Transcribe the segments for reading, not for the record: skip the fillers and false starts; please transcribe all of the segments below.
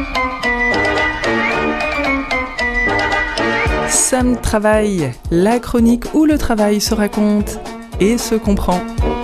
Sam Travail, la chronique où le travail se raconte et se comprend.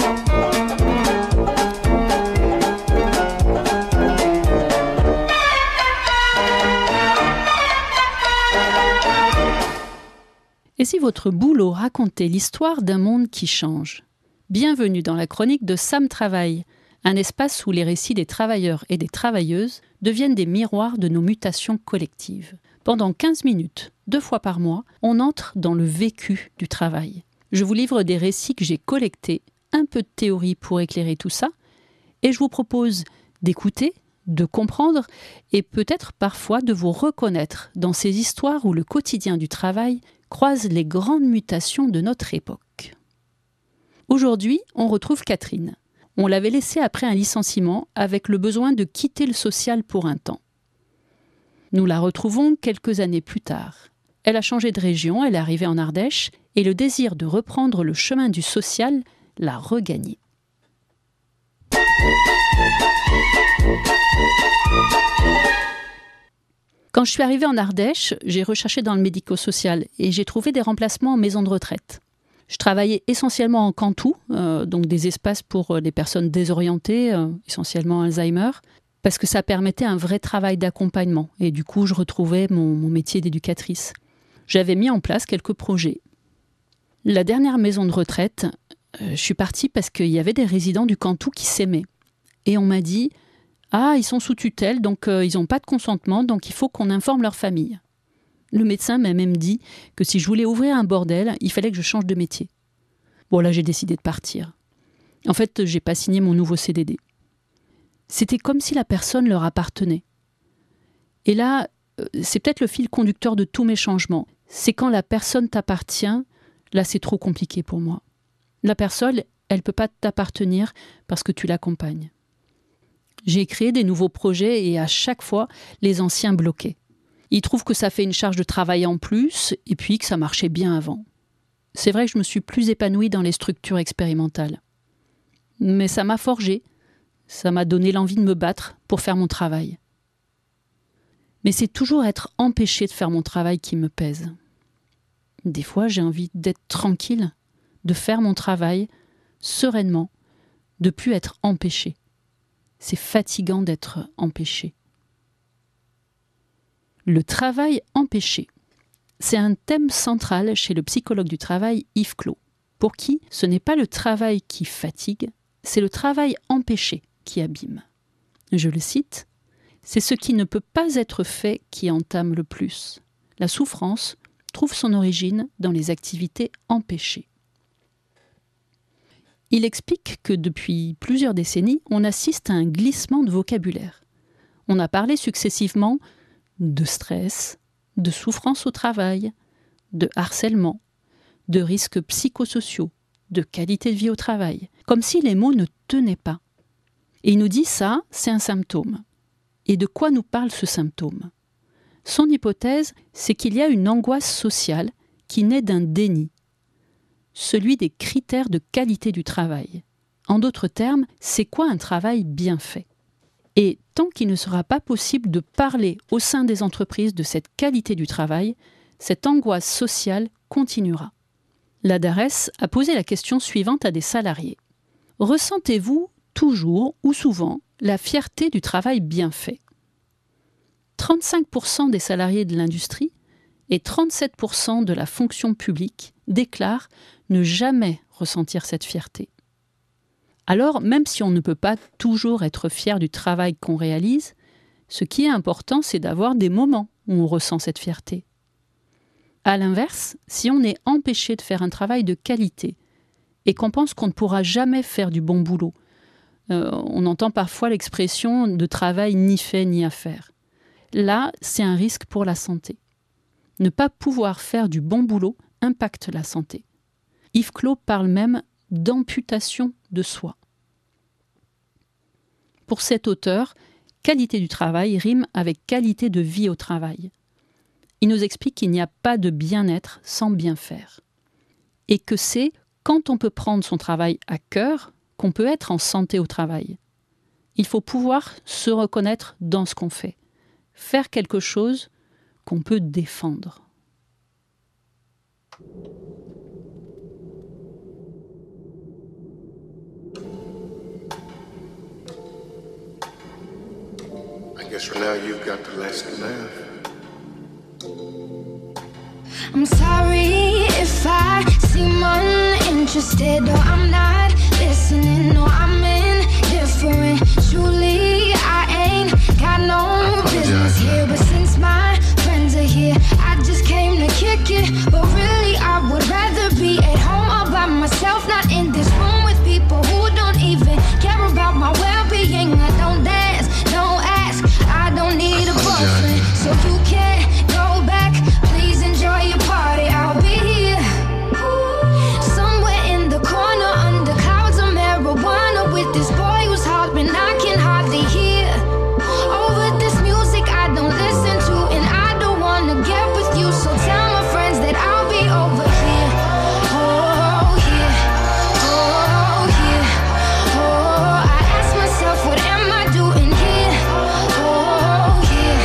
Et si votre boulot racontait l'histoire d'un monde qui change ? Bienvenue dans la chronique de Sam Travail, un espace où les récits des travailleurs et des travailleuses deviennent des miroirs de nos mutations collectives. Pendant 15 minutes, 2 fois par mois, on entre dans le vécu du travail. Je vous livre des récits que j'ai collectés, un peu de théorie pour éclairer tout ça, et je vous propose d'écouter, de comprendre et peut-être parfois de vous reconnaître dans ces histoires où le quotidien du travail croise les grandes mutations de notre époque. Aujourd'hui, on retrouve Catherine. On l'avait laissée après un licenciement avec le besoin de quitter le social pour un temps. Nous la retrouvons quelques années plus tard. Elle a changé de région, elle est arrivée en Ardèche et le désir de reprendre le chemin du social l'a regagnée. Quand je suis arrivée en Ardèche, j'ai recherché dans le médico-social et j'ai trouvé des remplacements en maison de retraite. Je travaillais essentiellement en Cantou, donc des espaces pour les personnes désorientées, essentiellement Alzheimer, parce que ça permettait un vrai travail d'accompagnement. Et du coup, je retrouvais mon métier d'éducatrice. J'avais mis en place quelques projets. La dernière maison de retraite, je suis partie parce qu'il y avait des résidents du Cantou qui s'aimaient. Et on m'a dit « Ah, ils sont sous tutelle, donc ils n'ont pas de consentement, donc il faut qu'on informe leur famille. » Le médecin m'a même dit que si je voulais ouvrir un bordel, il fallait que je change de métier. Bon, là, j'ai décidé de partir. En fait, j'ai pas signé mon nouveau CDD. C'était comme si la personne leur appartenait. Et là, c'est peut-être le fil conducteur de tous mes changements. C'est quand la personne t'appartient, là, c'est trop compliqué pour moi. La personne, elle peut pas t'appartenir parce que tu l'accompagnes. J'ai créé des nouveaux projets et à chaque fois, les anciens bloquaient. Ils trouvent que ça fait une charge de travail en plus et puis que ça marchait bien avant. C'est vrai que je me suis plus épanouie dans les structures expérimentales. Mais ça m'a forgée. Ça m'a donné l'envie de me battre pour faire mon travail. Mais c'est toujours être empêchée de faire mon travail qui me pèse. Des fois, j'ai envie d'être tranquille, de faire mon travail sereinement, de plus être empêchée. C'est fatigant d'être empêchée. Le travail empêché. C'est un thème central chez le psychologue du travail Yves Clos, pour qui ce n'est pas le travail qui fatigue, c'est le travail empêché qui abîme. Je le cite, « C'est ce qui ne peut pas être fait qui entame le plus. La souffrance trouve son origine dans les activités empêchées. » Il explique que depuis plusieurs décennies, on assiste à un glissement de vocabulaire. On a parlé successivement de stress, de souffrance au travail, de harcèlement, de risques psychosociaux, de qualité de vie au travail, comme si les mots ne tenaient pas. Et il nous dit ça, c'est un symptôme. Et de quoi nous parle ce symptôme ? Son hypothèse, c'est qu'il y a une angoisse sociale qui naît d'un déni, celui des critères de qualité du travail. En d'autres termes, c'est quoi un travail bien fait ? Et tant qu'il ne sera pas possible de parler au sein des entreprises de cette qualité du travail, cette angoisse sociale continuera. La DARES a posé la question suivante à des salariés. Ressentez-vous toujours ou souvent la fierté du travail bien fait ? 35% des salariés de l'industrie et 37% de la fonction publique déclarent ne jamais ressentir cette fierté. Alors, même si on ne peut pas toujours être fier du travail qu'on réalise, ce qui est important, c'est d'avoir des moments où on ressent cette fierté. À l'inverse, si on est empêché de faire un travail de qualité et qu'on pense qu'on ne pourra jamais faire du bon boulot, on entend parfois l'expression de travail ni fait ni à faire. Là, c'est un risque pour la santé. Ne pas pouvoir faire du bon boulot impacte la santé. Yves Clos parle même d'amputation de soi. Pour cet auteur, qualité du travail rime avec qualité de vie au travail. Il nous explique qu'il n'y a pas de bien-être sans bien faire. Et que c'est quand on peut prendre son travail à cœur qu'on peut être en santé au travail. Il faut pouvoir se reconnaître dans ce qu'on fait. faire quelque chose qu'on peut défendre. I guess for now you've got the last laugh. I'm sorry if I seem uninterested or I'm not listening or I'm indifferent. Truly, I ain't got no business here, but since my friends are here, I just came to kick it. But really, I would rather be at home all by myself, not in this room with people who don't even care about my well-being. I don't dance, don't ask, I don't need a boyfriend, so you can't go back. Please enjoy your party, I'll be here somewhere in the corner under clouds of marijuana with this boy who's hollering I can hardly hear over this music I don't listen to, and I don't wanna get with you, so tell my friends that I'll be over here. Oh yeah, oh yeah, oh, I ask myself what am I doing here? Oh yeah,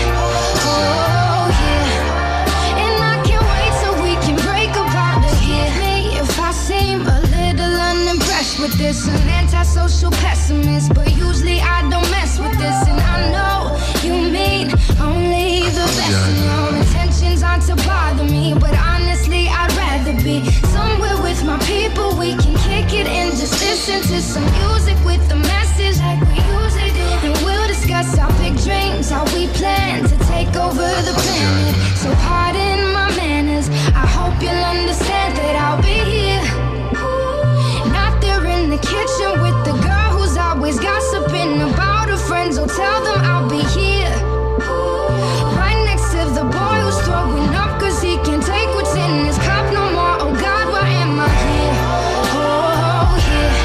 oh yeah, and I can't wait till we can break apart to hear me if I seem a little unimpressed with this, an antisocial pessimist, but usually I don't mess with this, and I know you mean only the best, and your intentions aren't to bother me, but honestly I'd rather be somewhere with my people. We can kick it and just listen to some music with a message like we usually do, and we'll discuss our big dreams, how we plan to take over the planet. So pardon my manners, I hope you'll understand that I'll be here, not there in the kitchen with the girl who's always gossiping about her friends. Oh, tell them I'll be here right next to the boy who's throwing up cause he can't take what's in his cup no more. Oh God, why am I here? Oh yeah,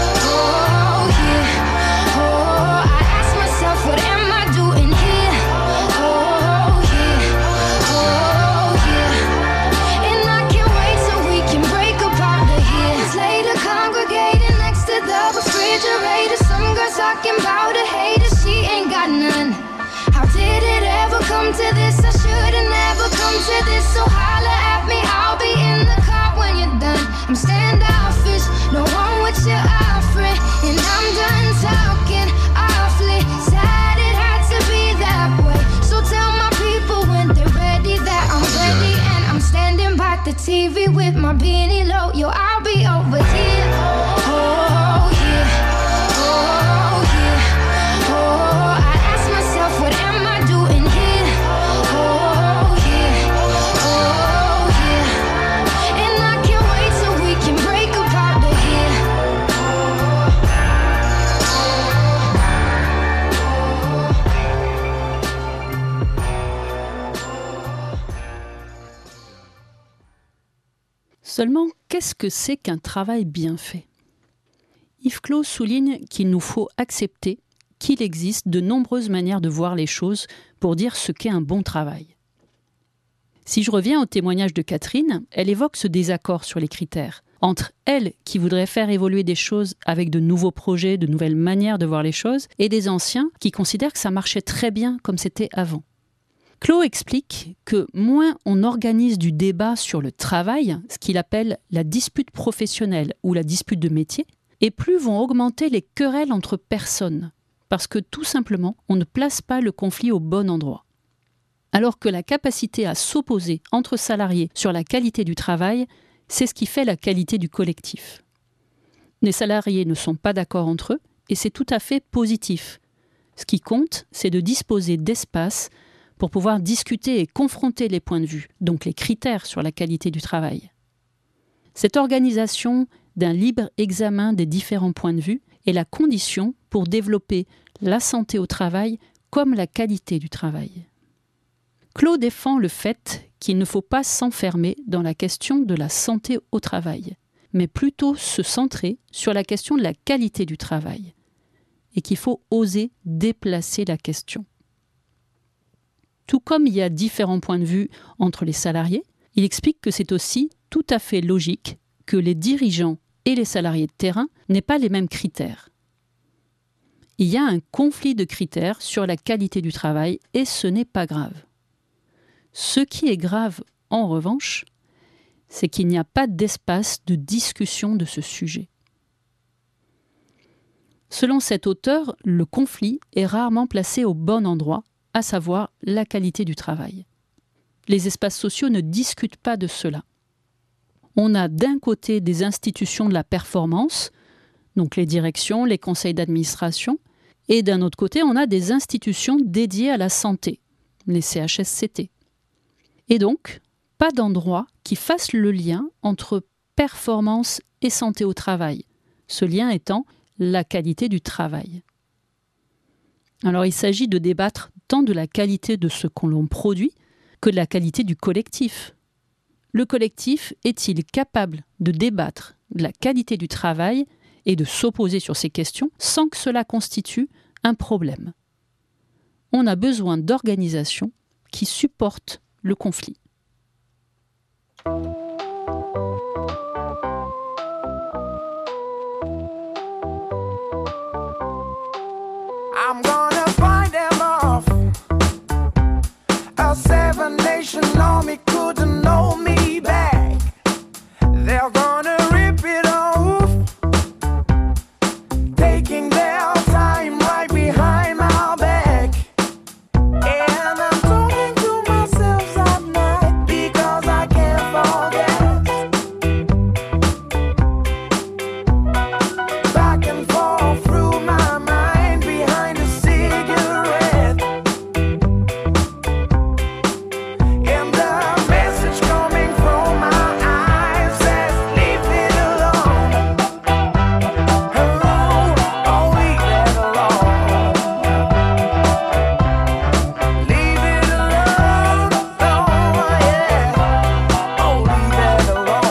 oh yeah, oh, I ask myself what am I doing here? Oh yeah, oh yeah, and I can't wait till we can break apart to hear. Later congregating next to the refrigerator, some girls talking about a hater, she ain't got none. How did it ever come to this? I should've never come to this, so holla at me, I'll be in the car when you're done. I'm standoffish, no one what you're offering, and I'm done talking awfully. Sad it had to be that way, so tell my people when they're ready that I'm ready, and I'm standing by the TV with my beanie low. Yo, I'll be over here. Oh yeah, oh yeah, oh, I ask myself what am I doing here? Oh yeah, oh yeah, and I can't wait till we can break apart to here. Seulement, qu'est-ce que c'est qu'un travail bien fait ? Yves Clos souligne qu'il nous faut accepter qu'il existe de nombreuses manières de voir les choses pour dire ce qu'est un bon travail. Si je reviens au témoignage de Catherine, elle évoque ce désaccord sur les critères, entre elle qui voudrait faire évoluer des choses avec de nouveaux projets, de nouvelles manières de voir les choses, et des anciens qui considèrent que ça marchait très bien comme c'était avant. Clos explique que moins on organise du débat sur le travail, ce qu'il appelle la dispute professionnelle ou la dispute de métier, et plus vont augmenter les querelles entre personnes, parce que tout simplement, on ne place pas le conflit au bon endroit. Alors que la capacité à s'opposer entre salariés sur la qualité du travail, c'est ce qui fait la qualité du collectif. Les salariés ne sont pas d'accord entre eux, et c'est tout à fait positif. Ce qui compte, c'est de disposer d'espace pour pouvoir discuter et confronter les points de vue, donc les critères sur la qualité du travail. Cette organisation d'un libre examen des différents points de vue est la condition pour développer la santé au travail comme la qualité du travail. Clos défend le fait qu'il ne faut pas s'enfermer dans la question de la santé au travail, mais plutôt se centrer sur la question de la qualité du travail, et qu'il faut oser déplacer la question. Tout comme il y a différents points de vue entre les salariés, il explique que c'est aussi tout à fait logique que les dirigeants et les salariés de terrain n'aient pas les mêmes critères. Il y a un conflit de critères sur la qualité du travail et ce n'est pas grave. Ce qui est grave, en revanche, c'est qu'il n'y a pas d'espace de discussion de ce sujet. Selon cet auteur, le conflit est rarement placé au bon endroit, à savoir la qualité du travail. Les espaces sociaux ne discutent pas de cela. On a d'un côté des institutions de la performance, donc les directions, les conseils d'administration, et d'un autre côté, on a des institutions dédiées à la santé, les CHSCT. Et donc, pas d'endroit qui fasse le lien entre performance et santé au travail, ce lien étant la qualité du travail. Alors il s'agit de débattre tant de la qualité de ce que l'on produit que de la qualité du collectif. Le collectif est-il capable de débattre de la qualité du travail et de s'opposer sur ces questions sans que cela constitue un problème? On a besoin d'organisations qui supportent le conflit. I'm gonna find them off. A 7-nation army couldn't hold me back. They're gonna rip it off, taking their time right behind my back. And I'm talking to myself at night because I can't forget. Back and forth through my mind behind a cigarette. And the message coming from my eyes says, leave it alone. Oh, leave it alone. Leave it alone. Oh, yeah. Oh, leave it alone.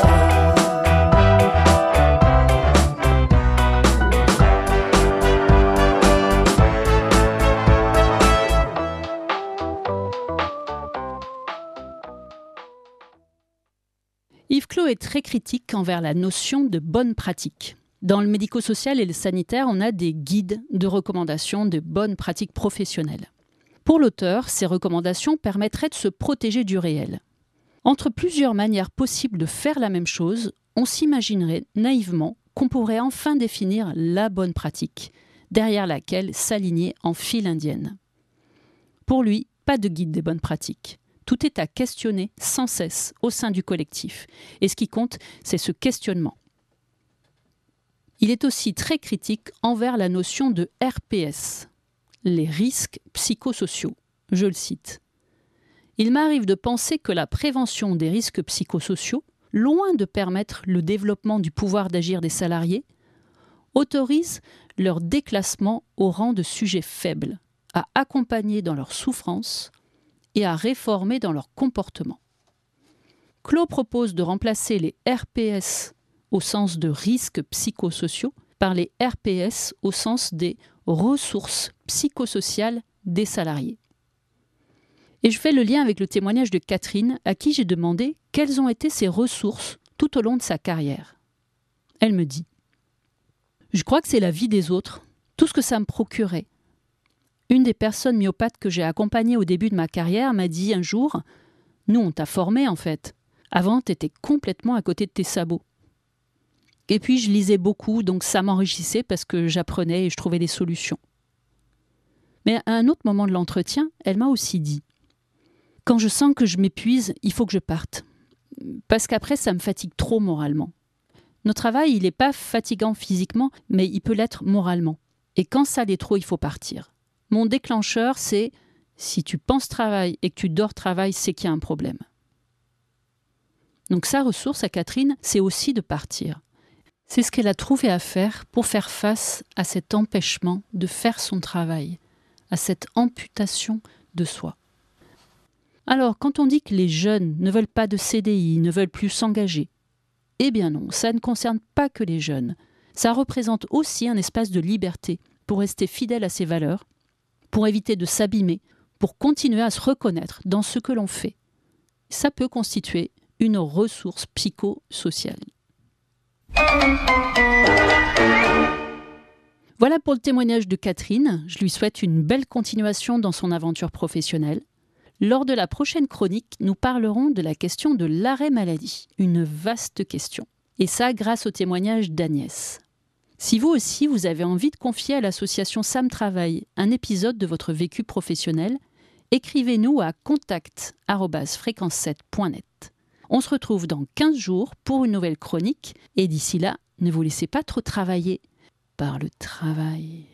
Yves Clos est très critique envers la notion de bonne pratique. Dans le médico-social et le sanitaire, on a des guides de recommandations de bonnes pratiques professionnelles. Pour l'auteur, ces recommandations permettraient de se protéger du réel. Entre plusieurs manières possibles de faire la même chose, on s'imaginerait naïvement qu'on pourrait enfin définir la bonne pratique, derrière laquelle s'aligner en file indienne. Pour lui, pas de guide des bonnes pratiques. Tout est à questionner sans cesse au sein du collectif. Et ce qui compte, c'est ce questionnement. Il est aussi très critique envers la notion de RPS, les risques psychosociaux. Je le cite. « Il m'arrive de penser que la prévention des risques psychosociaux, loin de permettre le développement du pouvoir d'agir des salariés, autorise leur déclassement au rang de sujets faibles, à accompagner dans leur souffrance et à réformer dans leur comportement. » Clos propose de remplacer les RPS au sens de risques psychosociaux par les RPS au sens des ressources psychosociales des salariés. Et je fais le lien avec le témoignage de Catherine, à qui j'ai demandé quelles ont été ses ressources tout au long de sa carrière. Elle me dit « Je crois que c'est la vie des autres, tout ce que ça me procurait. Une des personnes myopathes que j'ai accompagnées au début de ma carrière m'a dit un jour « Nous, on t'a formé en fait. Avant, t'étais complètement à côté de tes sabots. » Et puis, je lisais beaucoup, donc ça m'enrichissait parce que j'apprenais et je trouvais des solutions. Mais à un autre moment de l'entretien, elle m'a aussi dit « Quand je sens que je m'épuise, il faut que je parte. Parce qu'après, ça me fatigue trop moralement. Notre travail, il n'est pas fatigant physiquement, mais il peut l'être moralement. Et quand ça l'est trop, il faut partir. Mon déclencheur, c'est si tu penses travail et que tu dors travail, c'est qu'il y a un problème. » Donc sa ressource à Catherine, c'est aussi de partir. C'est ce qu'elle a trouvé à faire pour faire face à cet empêchement de faire son travail, à cette amputation de soi. Alors, quand on dit que les jeunes ne veulent pas de CDI, ne veulent plus s'engager, eh bien non, ça ne concerne pas que les jeunes. Ça représente aussi un espace de liberté pour rester fidèle à ses valeurs, pour éviter de s'abîmer, pour continuer à se reconnaître dans ce que l'on fait. Ça peut constituer une ressource psychosociale. Voilà pour le témoignage de Catherine. Je lui souhaite une belle continuation dans son aventure professionnelle. Lors de la prochaine chronique, nous parlerons de la question de l'arrêt maladie. Une vaste question. Et ça grâce au témoignage d'Agnès. Si vous aussi, vous avez envie de confier à l'association Sam Travail un épisode de votre vécu professionnel, écrivez-nous à contact@fréquence7.net. On se retrouve dans 15 jours pour une nouvelle chronique. Et d'ici là, ne vous laissez pas trop travailler par le travail.